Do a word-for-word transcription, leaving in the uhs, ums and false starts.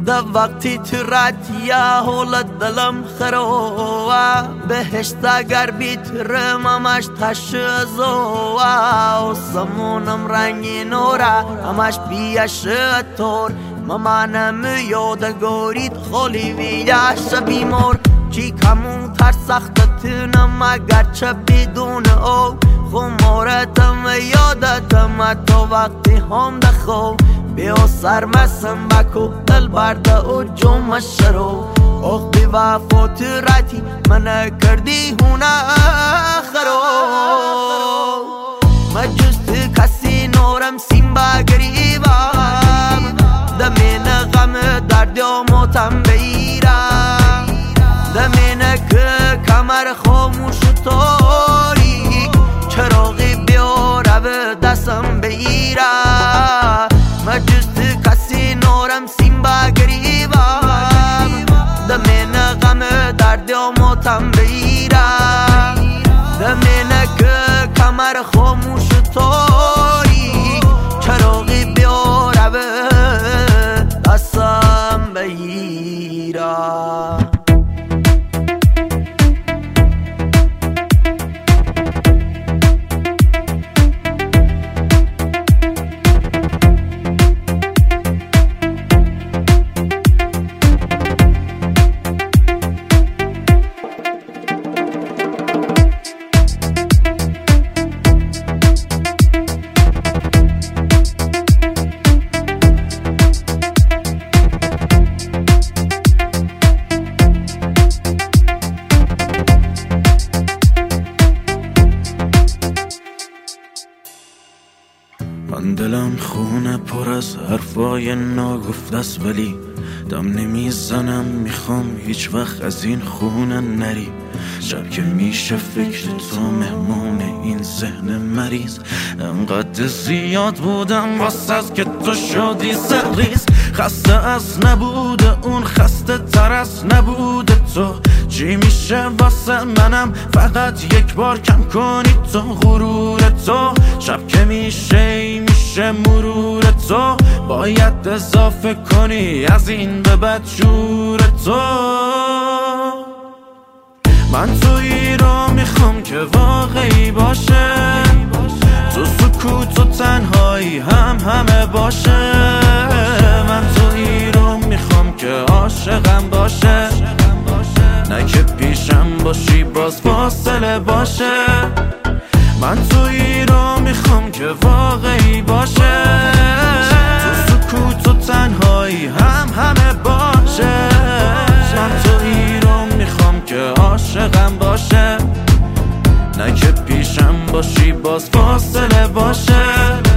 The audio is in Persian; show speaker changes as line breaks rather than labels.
ده وقتی تو راتیه حول دلم خروه بهشت اگر بیترم همش تشزوه و سمونم رنگی نوره همش بیش تور ممانم یادگارید خالی ویش بیمار چی کمون تر سختتونم اگرچه بدون او خمارتم یادتم تو وقتی هم دخو بیا سرمسم بکو دل برده و جمع شرو اخ بی وفا تو راتی من کردی هونه خرو مجوز تو کسی نورم سیم بگریبم دمین غم درد و موتم بیرم دمین که کمر خاموش و تاریک چراغی بیاره به دستم بیرم مجوز تو کسی نورم سیم بگریبم دمین غم درد و موتم بیرم دمین که کمر خاموش و تاریک چراغی بیاره به دستم بیرم
من دلم خونه پر از حرفای ناگفته است ولی دم نمیزنم میخوام هیچ وقت از این خونه نری شب که میشه فکر تو مهمون این ذهن مریض انقدر زیاد بودم واسه از که تو شدی سریز خسته از نبوده اون خسته تر از نبوده تو چی میشه واسه منم فقط یک بار کم کنی تو غرور تو شب که میشه میشه مرور تو باید اضافه کنی از این به بد شور تو من تویی رو میخوام که واقعی باشه تو سکوت و تنهایی هم همه باشه من تویی رو میخوام که عاشقم باشه نه که پیشم باشی باز فاصله باشه من تویی رو میخوام که واقعی باشه تو سکوت و تنهایی هم همه باشه من تویی رو میخوام که عاشقم باشه نه که پیشم باشی باز فاصله باشه